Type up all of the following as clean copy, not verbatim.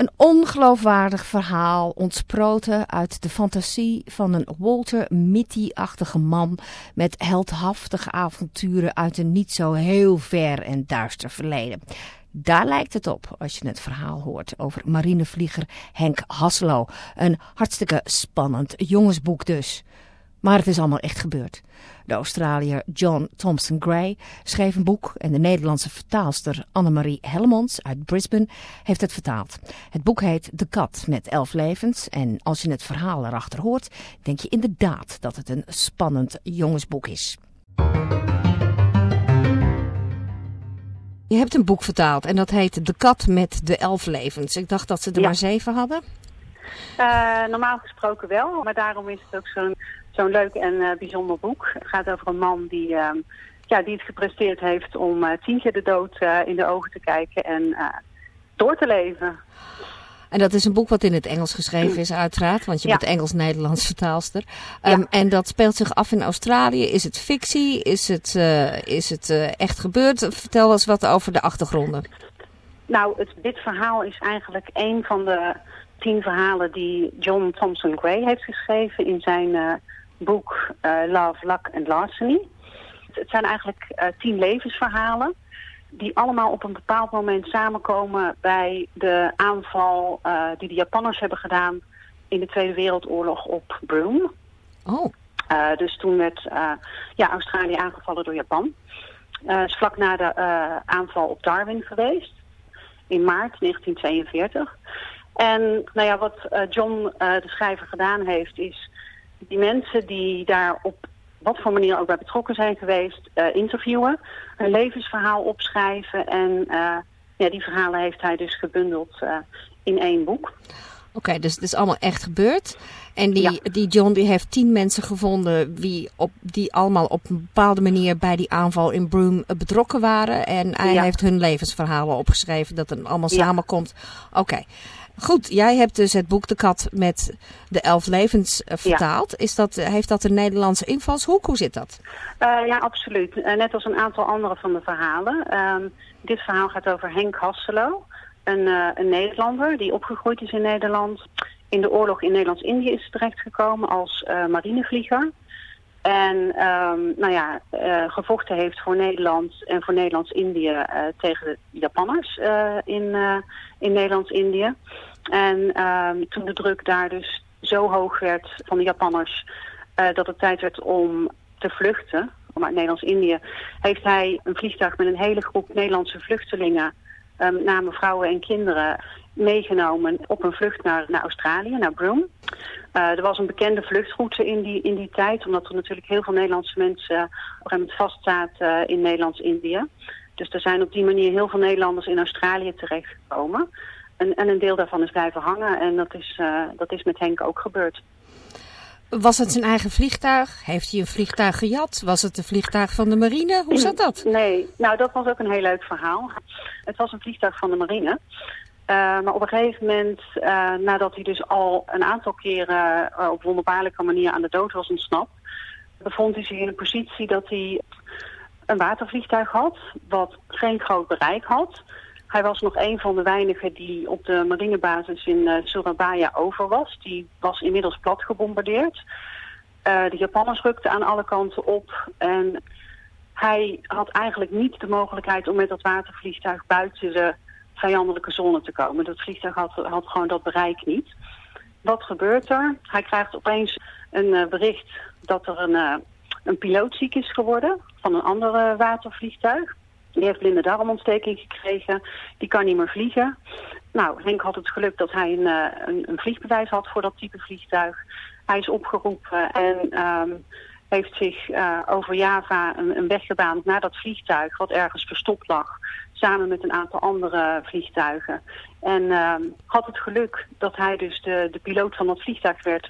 Een ongeloofwaardig verhaal ontsproten uit de fantasie van een Walter Mitty-achtige man met heldhaftige avonturen uit een niet zo heel ver en duister verleden. Daar lijkt het op als je het verhaal hoort over marinevlieger Henk Hasselo. Een hartstikke spannend jongensboek dus. Maar het is allemaal echt gebeurd. De Australiër John Thompson Gray schreef een boek en de Nederlandse vertaalster Annemarie Hellemons uit Brisbane heeft het vertaald. Het boek heet De Kat met 11 levens en als je het verhaal erachter hoort, denk je inderdaad dat het een spannend jongensboek is. Je hebt een boek vertaald en dat heet De Kat met de 11 levens. Ik dacht dat ze er maar 7 hadden. Normaal gesproken wel, maar daarom is het ook zo'n leuk en bijzonder boek. Het gaat over een man die het gepresteerd heeft om 10 keer de dood in de ogen te kijken en door te leven. En dat is een boek wat in het Engels geschreven is uiteraard, want je bent Engels-Nederlands vertaalster. En dat speelt zich af in Australië. Is het fictie? Is het echt gebeurd? Vertel eens wat over de achtergronden. Nou, dit verhaal is eigenlijk een van de 10 verhalen die John Thompson Gray heeft geschreven in zijn boek Love, Luck and Larceny. Het zijn eigenlijk 10 levensverhalen die allemaal op een bepaald moment samenkomen bij de aanval die de Japanners hebben gedaan in de Tweede Wereldoorlog op Broome. Oh. Dus toen werd Australië aangevallen door Japan. Is vlak na de aanval op Darwin geweest in maart 1942. En wat John, de schrijver, gedaan heeft, is die mensen die daar op wat voor manier ook bij betrokken zijn geweest, interviewen, hun levensverhaal opschrijven. En die verhalen heeft hij dus gebundeld in 1 boek. Oké, dus het is allemaal echt gebeurd. En die John die heeft 10 mensen gevonden die allemaal op een bepaalde manier bij die aanval in Broome betrokken waren. En hij heeft hun levensverhalen opgeschreven, dat het allemaal samenkomt. Oké. Goed, jij hebt dus het boek De Kat met de 11 levens vertaald. Heeft dat een Nederlandse invalshoek? Hoe zit dat? Ja, absoluut. Net als een aantal andere van de verhalen. Dit verhaal gaat over Henk Hasselo, een Nederlander die opgegroeid is in Nederland. In de oorlog in Nederlands-Indië is terechtgekomen als marinevlieger. En gevochten heeft voor Nederland en voor Nederlands-Indië tegen de Japanners in Nederlands-Indië. En toen de druk daar dus zo hoog werd van de Japanners dat het tijd werd om te vluchten, om uit Nederlands-Indië, heeft hij een vliegtuig met een hele groep Nederlandse vluchtelingen, met name vrouwen en kinderen, meegenomen op een vlucht naar Australië, naar Broome. Er was een bekende vluchtroute in die tijd, omdat er natuurlijk heel veel Nederlandse mensen op een gegeven moment vastzaten in Nederlands-Indië. Dus er zijn op die manier heel veel Nederlanders in Australië terechtgekomen. En een deel daarvan is blijven hangen en dat is met Henk ook gebeurd. Was het zijn eigen vliegtuig? Heeft hij een vliegtuig gejat? Was het een vliegtuig van de marine? Hoe zat dat? Nee, dat was ook een heel leuk verhaal. Het was een vliegtuig van de marine. Maar op een gegeven moment, nadat hij dus al een aantal keren op wonderbaarlijke manier aan de dood was ontsnapt, bevond hij zich in een positie dat hij een watervliegtuig had, wat geen groot bereik had. Hij was nog een van de weinigen die op de marinebasis in Surabaya over was. Die was inmiddels plat gebombardeerd. De Japanners rukten aan alle kanten op en hij had eigenlijk niet de mogelijkheid om met dat watervliegtuig buiten de vijandelijke zone te komen. Dat vliegtuig had gewoon dat bereik niet. Wat gebeurt er? Hij krijgt opeens een bericht dat er een piloot ziek is geworden van een ander watervliegtuig. Die heeft blinde darmontsteking gekregen. Die kan niet meer vliegen. Nou, Henk had het geluk dat hij een vliegbewijs had voor dat type vliegtuig. Hij is opgeroepen en heeft zich over Java een weg gebaand naar dat vliegtuig wat ergens verstopt lag, samen met een aantal andere vliegtuigen. En had het geluk dat hij dus de piloot van dat vliegtuig werd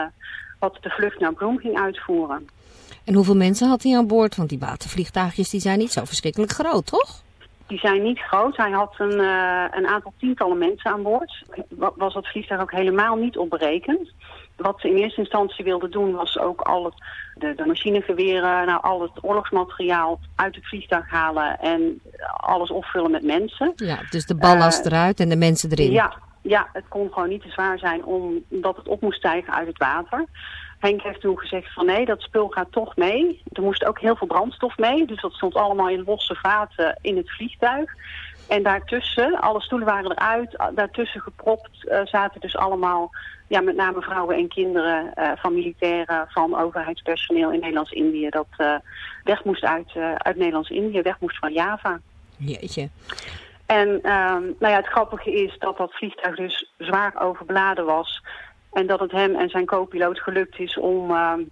wat de vlucht naar Broome ging uitvoeren. En hoeveel mensen had hij aan boord? Want die watervliegtuigjes die zijn niet zo verschrikkelijk groot, toch? Die zijn niet groot. Hij had een aantal tientallen mensen aan boord. Was dat vliegtuig ook helemaal niet op berekend. Wat ze in eerste instantie wilden doen was ook al de machinegeweren, al het oorlogsmateriaal uit het vliegtuig halen en alles opvullen met mensen. Ja, dus de ballast eruit en de mensen erin. Ja, het kon gewoon niet te zwaar zijn omdat het op moest stijgen uit het water. Henk heeft toen gezegd van nee, dat spul gaat toch mee. Er moest ook heel veel brandstof mee, dus dat stond allemaal in losse vaten in het vliegtuig. En daartussen, alle stoelen waren eruit, daartussen gepropt zaten dus allemaal, met name vrouwen en kinderen van militairen, van overheidspersoneel in Nederlands-Indië. Dat weg moest uit Nederlands-Indië, weg moest van Java. Jeetje. En het grappige is dat vliegtuig dus zwaar overbeladen was. En dat het hem en zijn co-piloot gelukt is om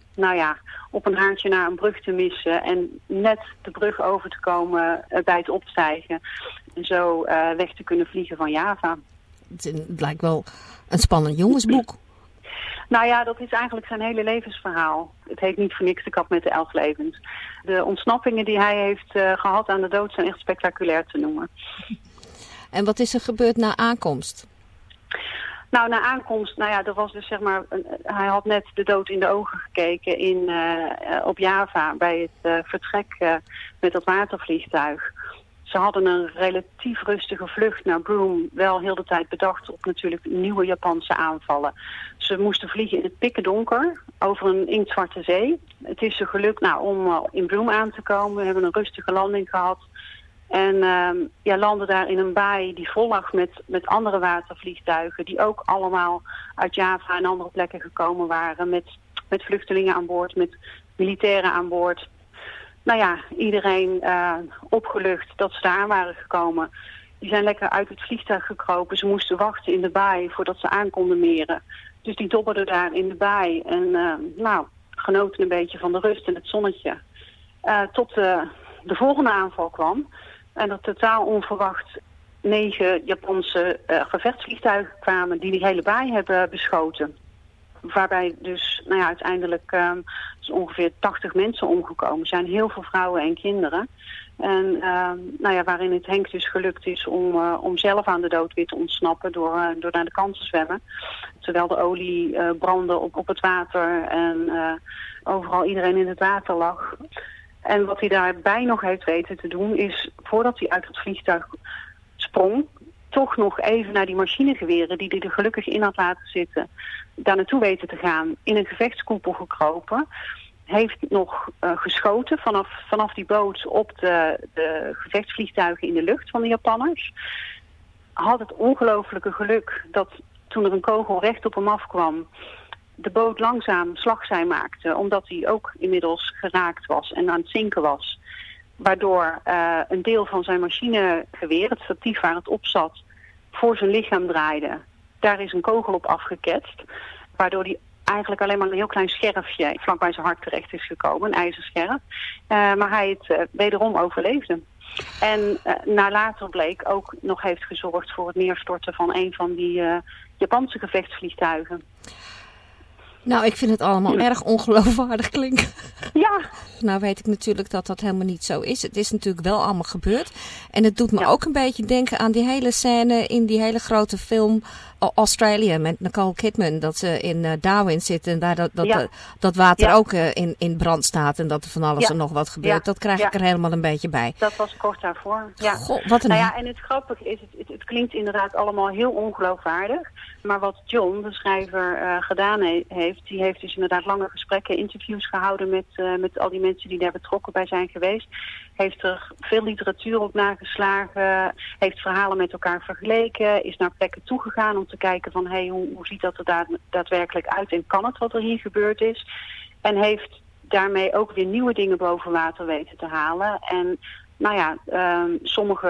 op een haartje naar een brug te missen. En net de brug over te komen bij het opstijgen. En zo weg te kunnen vliegen van Java. Het lijkt wel een spannend jongensboek. Nou ja, dat is eigenlijk zijn hele levensverhaal. Het heet niet voor niks de kat met de 11 levens. De ontsnappingen die hij heeft gehad aan de dood zijn echt spectaculair te noemen. En wat is er gebeurd na aankomst? Nou, na aankomst, er was dus hij had net de dood in de ogen gekeken op Java bij het vertrek met dat watervliegtuig. Ze hadden een relatief rustige vlucht naar Broome, wel heel de tijd bedacht op natuurlijk nieuwe Japanse aanvallen. Ze moesten vliegen in het pikkendonker over een inktzwarte zee. Het is ze gelukt om in Broome aan te komen. We hebben een rustige landing gehad. En landden daar in een baai die vol lag met andere watervliegtuigen die ook allemaal uit Java en andere plekken gekomen waren. Met vluchtelingen aan boord, met militairen aan boord. Iedereen opgelucht dat ze daar aan waren gekomen. Die zijn lekker uit het vliegtuig gekropen. Ze moesten wachten in de baai voordat ze aan konden meren. Dus die dobberden daar in de baai en genoten een beetje van de rust en het zonnetje. Tot de volgende aanval kwam. En er totaal onverwacht 9 Japanse gevechtsvliegtuigen kwamen die hele baai hebben beschoten. Waarbij dus uiteindelijk ongeveer 80 mensen omgekomen zijn. Heel veel vrouwen en kinderen. En waarin het Henk dus gelukt is om zelf aan de dood weer te ontsnappen door naar de kant te zwemmen. Terwijl de olie brandde op het water en overal iedereen in het water lag. En wat hij daarbij nog heeft weten te doen is, voordat hij uit het vliegtuig sprong, toch nog even naar die machinegeweren die hij er gelukkig in had laten zitten, daar naartoe weten te gaan, in een gevechtskoepel gekropen. Heeft nog geschoten vanaf die boot op de gevechtsvliegtuigen in de lucht van de Japanners. Had het ongelofelijke geluk dat toen er een kogel recht op hem afkwam, de boot langzaam slagzij maakte, omdat hij ook inmiddels geraakt was en aan het zinken was. Waardoor een deel van zijn machinegeweer, het statief waar het op zat, voor zijn lichaam draaide. Daar is een kogel op afgeketst, waardoor hij eigenlijk alleen maar een heel klein scherfje vlakbij zijn hart terecht is gekomen, een ijzerscherf. Maar hij het wederom overleefde. En na later bleek ook nog heeft gezorgd voor het neerstorten van een van die Japanse gevechtsvliegtuigen. Nou, ik vind het allemaal erg ongeloofwaardig klinken. Ja. Nou weet ik natuurlijk dat dat helemaal niet zo is. Het is natuurlijk wel allemaal gebeurd. En het doet me ook een beetje denken aan die hele scène in die hele grote film Australia met Nicole Kidman. Dat ze in Darwin zit en daar dat water ook in brand staat en dat er van alles en nog wat gebeurt. Ja. Dat krijg ik er helemaal een beetje bij. Dat was kort daarvoor. Ja. Goh, wat een... en het grappige is, het klinkt inderdaad allemaal heel ongeloofwaardig. Maar wat John, de schrijver, gedaan heeft, die heeft dus inderdaad lange gesprekken, interviews gehouden met al die mensen die daar betrokken bij zijn geweest. Heeft er veel literatuur op nageslagen, heeft verhalen met elkaar vergeleken, is naar plekken toegegaan om te kijken van hoe ziet dat er daadwerkelijk uit en kan het wat er hier gebeurd is. En heeft daarmee ook weer nieuwe dingen boven water weten te halen. En sommige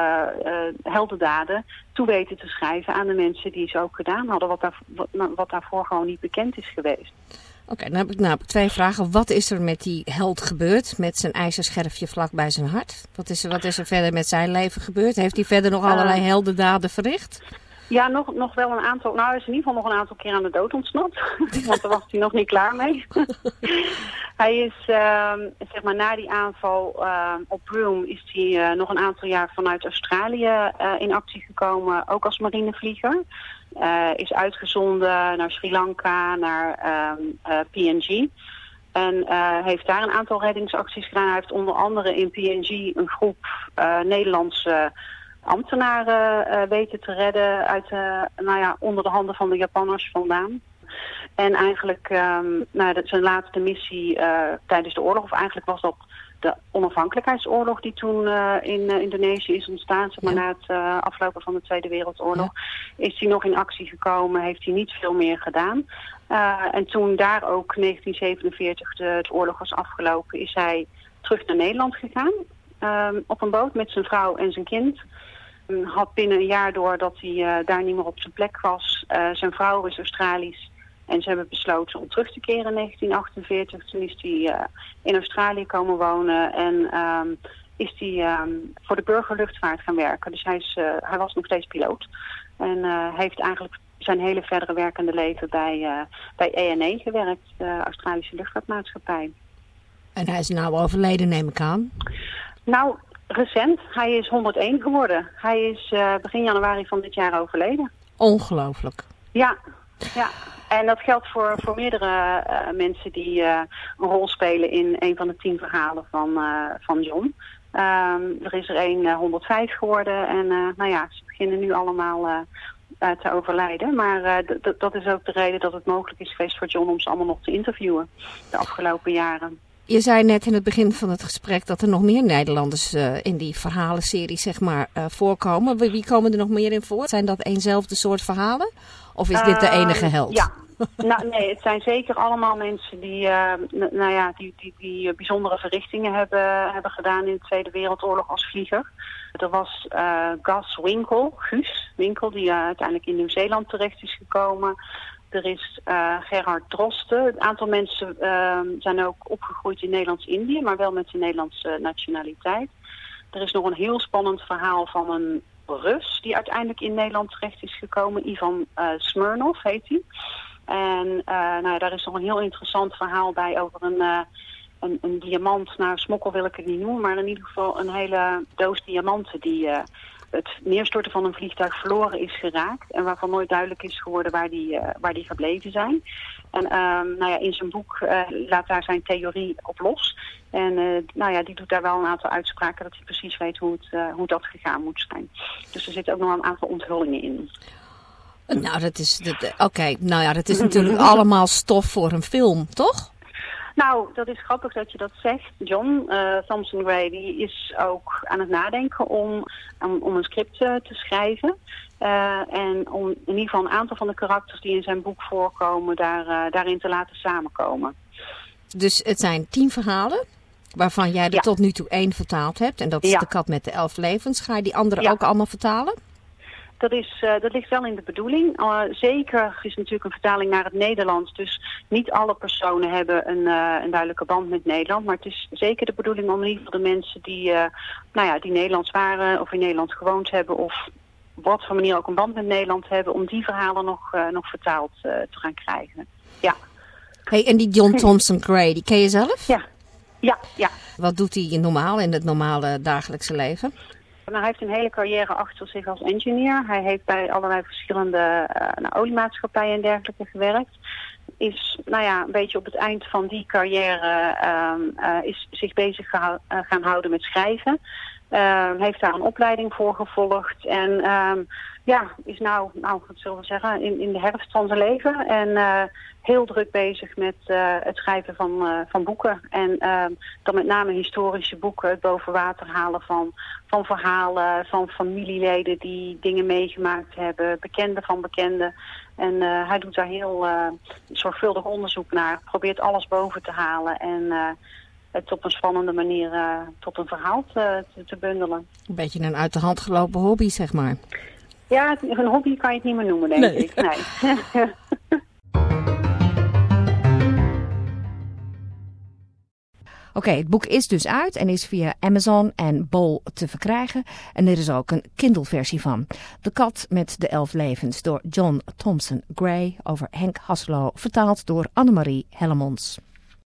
heldendaden toe weten te schrijven aan de mensen die ze ook gedaan hadden, wat daarvoor gewoon niet bekend is geweest. Oké, dan heb ik 2 vragen. Wat is er met die held gebeurd met zijn ijzerscherfje vlak bij zijn hart? Wat is er verder met zijn leven gebeurd? Heeft hij verder nog allerlei heldendaden verricht? Ja, nog wel een aantal. Nou, hij is in ieder geval nog een aantal keer aan de dood ontsnapt. Want daar was hij nog niet klaar mee. Hij is, na die aanval op Broome is hij nog een aantal jaar vanuit Australië in actie gekomen. Ook als marinevlieger. Is uitgezonden naar Sri Lanka, naar PNG. En heeft daar een aantal reddingsacties gedaan. Hij heeft onder andere in PNG een groep Nederlandse ambtenaren weten te redden uit, onder de handen van de Japanners vandaan. En eigenlijk zijn laatste missie tijdens de oorlog, of eigenlijk was dat de onafhankelijkheidsoorlog die toen in Indonesië is ontstaan, maar na het aflopen van de Tweede Wereldoorlog, is hij nog in actie gekomen, heeft hij niet veel meer gedaan. En toen daar ook 1947 de oorlog was afgelopen, is hij terug naar Nederland gegaan. Op een boot met zijn vrouw en zijn kind. Had binnen een jaar door dat hij daar niet meer op zijn plek was. Zijn vrouw is Australisch. En ze hebben besloten om terug te keren in 1948. Toen is hij in Australië komen wonen en is hij voor de burgerluchtvaart gaan werken. Dus hij was nog steeds piloot. En heeft eigenlijk zijn hele verdere werkende leven bij ANA gewerkt, de Australische luchtvaartmaatschappij. En hij is nou overleden, neem ik aan? Nou, recent. Hij is 101 geworden. Hij is begin januari van dit jaar overleden. Ongelooflijk. Ja. En dat geldt voor meerdere mensen die een rol spelen in een van de 10 verhalen van John. Er is er 105 geworden en ze beginnen nu allemaal te overlijden. Maar dat is ook de reden dat het mogelijk is geweest voor John om ze allemaal nog te interviewen de afgelopen jaren. Je zei net in het begin van het gesprek dat er nog meer Nederlanders in die verhalenserie voorkomen. Wie komen er nog meer in voor? Zijn dat eenzelfde soort verhalen? Of is dit de enige held? Ja. Nee, het zijn zeker allemaal mensen die bijzondere verrichtingen hebben gedaan in de Tweede Wereldoorlog als vlieger. Er was Guus Winkel, die uiteindelijk in Nieuw-Zeeland terecht is gekomen. Er is Gerhard Drosten. Een aantal mensen zijn ook opgegroeid in Nederlands-Indië, maar wel met de Nederlandse nationaliteit. Er is nog een heel spannend verhaal van een Rus die uiteindelijk in Nederland terecht is gekomen. Ivan Smirnov heet hij. En daar is nog een heel interessant verhaal bij over een diamant. Nou, smokkel wil ik het niet noemen, maar in ieder geval een hele doos diamanten die het neerstorten van een vliegtuig verloren is geraakt. En waarvan nooit duidelijk is geworden waar die gebleven zijn. En in zijn boek laat daar zijn theorie op los. En die doet daar wel een aantal uitspraken dat hij precies weet hoe dat gegaan moet zijn. Dus er zitten ook nog een aantal onthullingen in. Nou, dat is natuurlijk allemaal stof voor een film, toch? Nou, dat is grappig dat je dat zegt. John Thomson Gray die is ook aan het nadenken om een script te schrijven. En om in ieder geval een aantal van de karakters die in zijn boek voorkomen daarin te laten samenkomen. Dus het zijn 10 verhalen waarvan jij er tot nu toe 1 vertaald hebt. En dat is De Kat met de 11 levens. Ga je die andere ook allemaal vertalen? Dat ligt wel in de bedoeling. Zeker is natuurlijk een vertaling naar het Nederlands. Dus niet alle personen hebben een duidelijke band met Nederland. Maar het is zeker de bedoeling om in ieder geval de mensen die Nederlands waren of in Nederland gewoond hebben of op wat voor manier ook een band met Nederland hebben, om die verhalen nog vertaald te gaan krijgen. Ja. Hey, en die John Thomson Gray, die ken je zelf? Ja. Wat doet hij normaal in het normale dagelijkse leven? Hij heeft een hele carrière achter zich als engineer. Hij heeft bij allerlei verschillende oliemaatschappijen en dergelijke gewerkt. Is een beetje op het eind van die carrière is zich bezig gaan houden met schrijven. Heeft daar een opleiding voor gevolgd. En is wat zullen we zeggen, in de herfst van zijn leven. En heel druk bezig met het schrijven van boeken. En dan met name historische boeken, het boven water halen van verhalen, van familieleden die dingen meegemaakt hebben, bekenden van bekenden. En hij doet daar heel zorgvuldig onderzoek naar, probeert alles boven te halen en het op een spannende manier tot een verhaal te bundelen. Een beetje een uit de hand gelopen hobby, zeg maar. Ja, een hobby kan je het niet meer noemen, denk ik. Nee. Oké, het boek is dus uit en is via Amazon en Bol te verkrijgen. En er is ook een Kindle-versie van. De Kat met de 11 levens door John Thomson Gray over Henk Hasselo, vertaald door Annemarie Hellemons.